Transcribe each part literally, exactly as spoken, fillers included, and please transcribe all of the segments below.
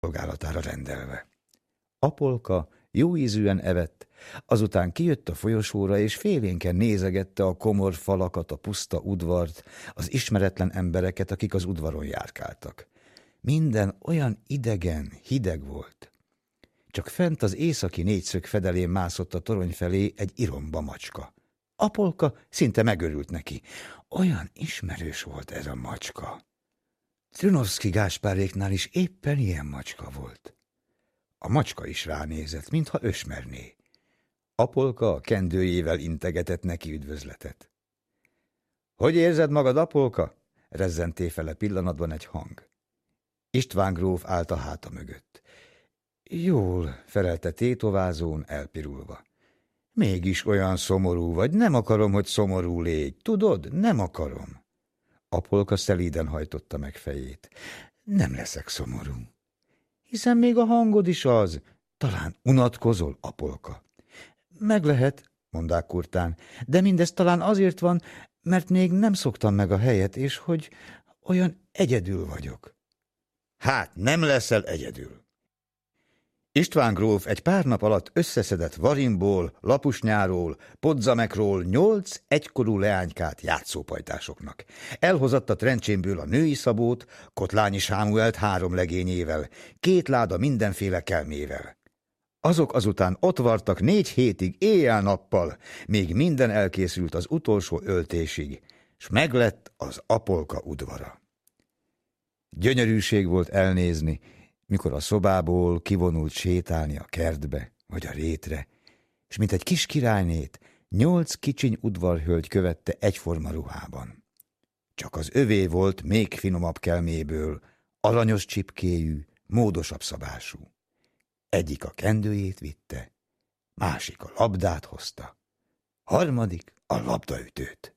szolgálatára rendelve. Apolka jóízűen evett, azután kijött a folyosóra, és félénken nézegette a komor falakat, a puszta udvart, az ismeretlen embereket, akik az udvaron járkáltak. Minden olyan idegen, hideg volt. Csak fent az északi négyszög fedelén mászott a torony felé egy iromba macska. Apolka szinte megörült neki. Olyan ismerős volt ez a macska. Trünovszky Gáspáréknál is éppen ilyen macska volt. A macska is ránézett, mintha ösmerné. Apolka a kendőjével integetett neki üdvözletet. – Hogy érzed magad, Apolka? – rezzenté fele pillanatban egy hang. István gróf állt a háta mögött. – Jól – felelte tétovázón, elpirulva. – Mégis olyan szomorú vagy, nem akarom, hogy szomorú légy, tudod, nem akarom. Apolka szelíden hajtotta meg fejét. – Nem leszek szomorú. – Hiszen még a hangod is az. Talán unatkozol, Apolka. – Meg lehet, mondták kurtán, de mindez talán azért van, mert még nem szoktam meg a helyet, és hogy olyan egyedül vagyok. – Hát nem leszel egyedül. István gróf egy pár nap alatt összeszedett Varimból, Lapusnyáról, Podzamekról nyolc egykorú leánykát játszópajtásoknak. Elhozatta Trencsénből a női Szabót, Kotlányi Sámuelt három legényével, két láda mindenféle kelmével. Azok azután ott vartak négy hétig éjjel-nappal, még minden elkészült az utolsó öltésig, s meglett az Apolka udvara. Gyönyörűség volt elnézni, mikor a szobából kivonult sétálni a kertbe, vagy a rétre, és mint egy kis királynét, nyolc kicsiny udvarhölgy követte egyforma ruhában. Csak az övé volt még finomabb kelméből, aranyos csipkéjű, módosabb szabású. Egyik a kendőjét vitte, másik a labdát hozta, harmadik a labdaütőt.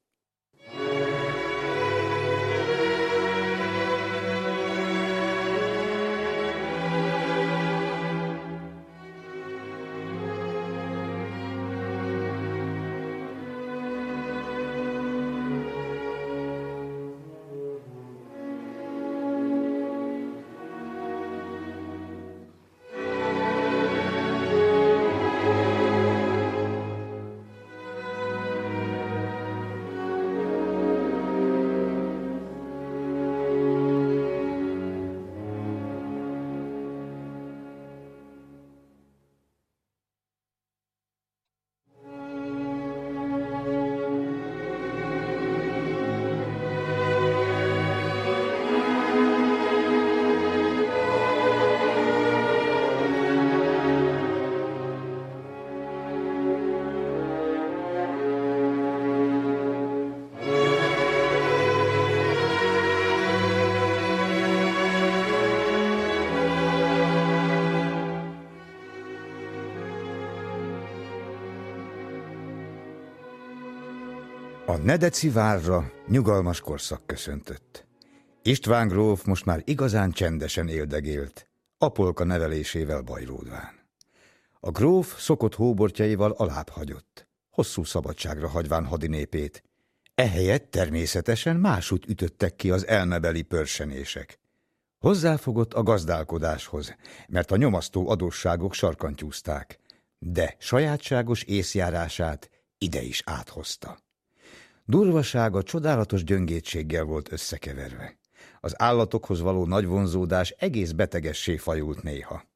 A Nedeci várra nyugalmas korszak köszöntött. István gróf most már igazán csendesen éldegélt, Apolka nevelésével bajlódván. A gróf szokott hóbortjaival alább hagyott, hosszú szabadságra hagyván hadinépét. Ehelyett természetesen másút ütöttek ki az elmebeli pörsenések. Hozzáfogott a gazdálkodáshoz, mert a nyomasztó adósságok sarkantyúzták, de sajátságos észjárását ide is áthozta. Durvasága csodálatos gyöngétséggel volt összekeverve. Az állatokhoz való nagy vonzódás egész betegessé fajult néha.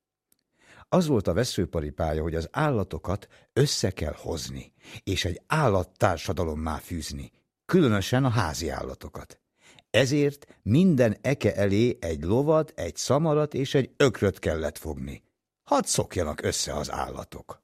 Az volt a veszőparipája, hogy az állatokat össze kell hozni, és egy állattársadalommá fűzni, különösen a házi állatokat. Ezért minden eke elé egy lovat, egy szamarat és egy ökröt kellett fogni. Hadd szokjanak össze az állatok.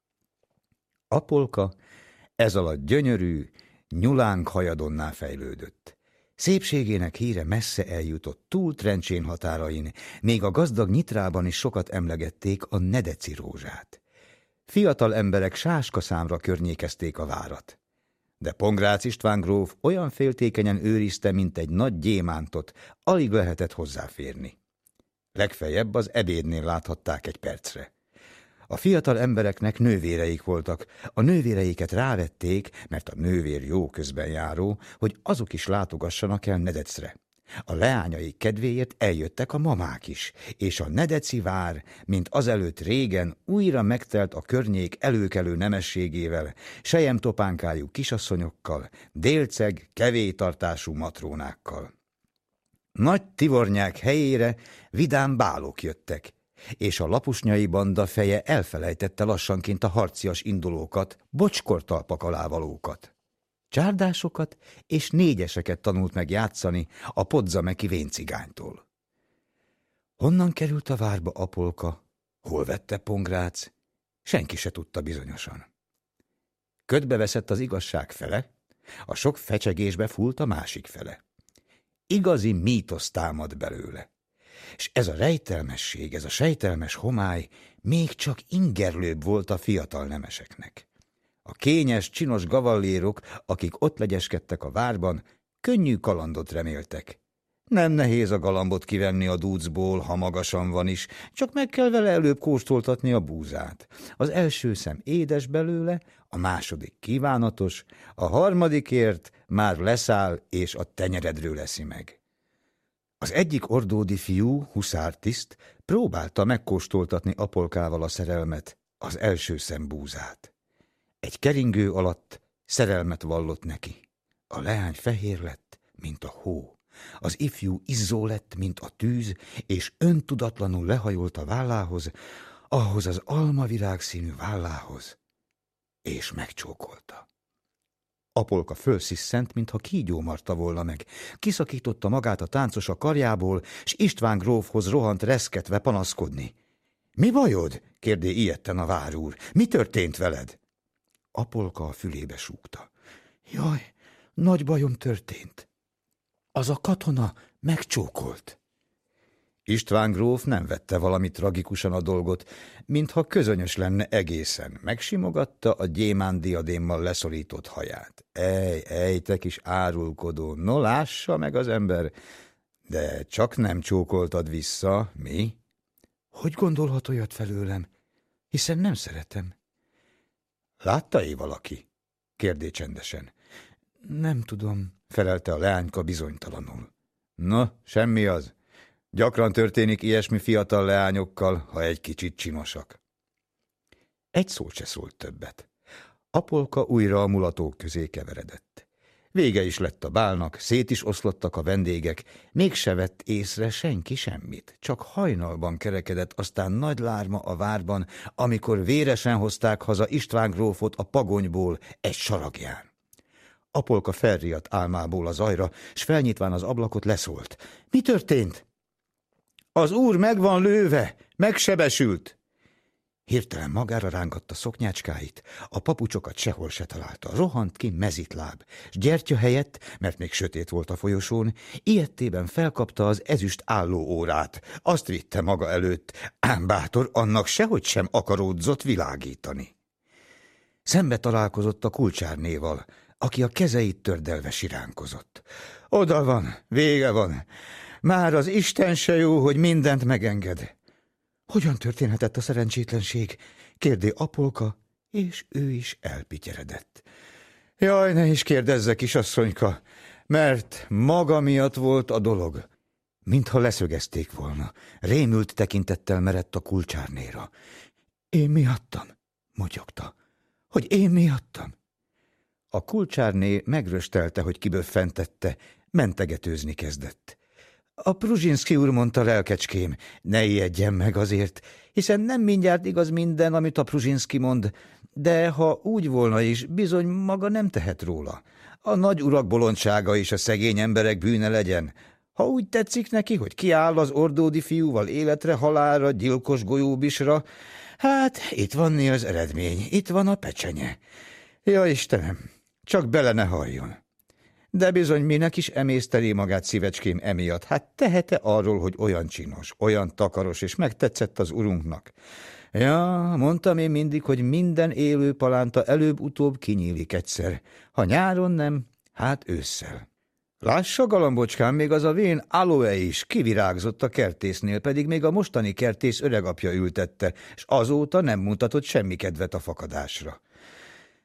Apolka ez alatt gyönyörű, nyulánk hajadonná fejlődött. Szépségének híre messze eljutott túl Trencsén határain, még a gazdag Nyitrában is sokat emlegették a Nedeci rózsát. Fiatal emberek sáskaszámra környékezték a várat. De Pongrácz István gróf olyan féltékenyen őrizte, mint egy nagy gyémántot, alig lehetett hozzáférni. Legfeljebb az ebédnél láthatták egy percre. A fiatal embereknek nővéreik voltak, a nővéreiket rávették, mert a nővér jó közben járó, hogy azok is látogassanak el Nedecre. A leányai kedvéért eljöttek a mamák is, és a nedeci vár, mint azelőtt régen, újra megtelt a környék előkelő nemességével, selyemtopánkájú kisasszonyokkal, délceg, kevélytartású matrónákkal. Nagy tivornyák helyére vidám bálok jöttek, és a lapusnyai banda feje elfelejtette lassanként a harcias indulókat, bocskortalpak alávalókat. Csárdásokat és négyeseket tanult meg játszani a podzameki véncigánytól. Honnan került a várba Apolka? Hol vette Pongrác? Senki se tudta bizonyosan. Ködbe veszett az igazság fele, a sok fecsegésbe fúlt a másik fele. Igazi mítosz támad belőle. És ez a rejtelmesség, ez a sejtelmes homály még csak ingerlőbb volt a fiatal nemeseknek. A kényes, csinos gavallérok, akik ott legyeskedtek a várban, könnyű kalandot reméltek. Nem nehéz a galambot kivenni a dúcból, ha magasan van is, csak meg kell vele előbb kóstoltatni a búzát. Az első szem édes belőle, a második kívánatos, a harmadikért már leszáll, és a tenyeredről eszi meg. Az egyik ordódi fiú, huszártiszt, próbálta megkóstoltatni Apolkával a szerelmet, az első szem búzát. Egy keringő alatt szerelmet vallott neki. A leány fehér lett, mint a hó. Az ifjú izzó lett, mint a tűz, és öntudatlanul lehajolt a vállához, ahhoz az almavirág színű vállához, és megcsókolta. Apolka fölsziszent, mintha kígyó marta volna meg. Kiszakította magát a táncos a karjából, s István grófhoz rohant reszketve panaszkodni. – Mi bajod? – kérdé ijedten a várúr. – Mi történt veled? Apolka a fülébe súgta. – Jaj, nagy bajom történt. Az a katona megcsókolt. István gróf nem vette valami tragikusan a dolgot, mintha közönyös lenne egészen. Megsimogatta a gyémántdiadémmal leszorított haját. Ej, ej, te kis árulkodó, no lássa meg az ember, de csak nem csókoltad vissza, mi? Hogy gondolhat olyat felőlem, hiszen nem szeretem. Látta-e valaki? Kérdé csendesen. Nem tudom, felelte a leányka bizonytalanul. Na, semmi az. Gyakran történik ilyesmi fiatal leányokkal, ha egy kicsit csinosak. Egy szót se szólt többet. Apolka újra a mulatók közé keveredett. Vége is lett a bálnak, szét is oszlottak a vendégek, mégse vett észre senki semmit, csak hajnalban kerekedett aztán nagy lárma a várban, amikor véresen hozták haza István grófot a pagonyból egy saragján. Apolka felriadt álmából a zajra, s felnyitván az ablakot leszólt. Mi történt? Az úr meg van lőve, megsebesült. Hirtelen magára rángatta szoknyácskáit, a papucsokat sehol se találta, rohant ki mezitláb, s gyertya helyett, mert még sötét volt a folyosón, ijedtében felkapta az ezüst állóórát, azt vitte maga előtt, ám bátor annak sehogy sem akaródzott világítani. Szembe találkozott a kulcsárnéval, aki a kezeit tördelve siránkozott. Oda van, vége van, már az Isten se jó, hogy mindent megenged. Hogyan történhetett a szerencsétlenség? Kérdé Apolka, és ő is elpityeredett. Jaj, ne is kérdezze, kisasszonyka, mert maga miatt volt a dolog. Mintha leszögezték volna, rémült tekintettel merett a kulcsárnéra. Én miattam? Motyogta. Hogy én miattam? A kulcsárné megröstelte, hogy kiböffentette, mentegetőzni kezdett. A Pruzsinszky úr mondta, lelkecském, ne ijedjen meg azért, hiszen nem mindjárt igaz minden, amit a Pruzsinszky mond, de ha úgy volna is, bizony maga nem tehet róla. A nagy urak bolondsága is a szegény emberek bűne legyen. Ha úgy tetszik neki, hogy kiáll az ordódi fiúval életre halálra, gyilkos golyóbisra, hát itt van mi az eredmény, itt van a pecsenye. Ja, Istenem, csak bele ne halljon. De bizony minek is emészteli magát szívecském emiatt, hát tehet-e arról, hogy olyan csinos, olyan takaros, és megtetszett az urunknak? Ja, mondtam én mindig, hogy minden élő palánta előbb-utóbb kinyílik egyszer. Ha nyáron nem, hát ősszel. Lássa, galambocskám, még az a vén aloe is kivirágzott a kertésznél, pedig még a mostani kertész öregapja ültette, és azóta nem mutatott semmi kedvet a fakadásra.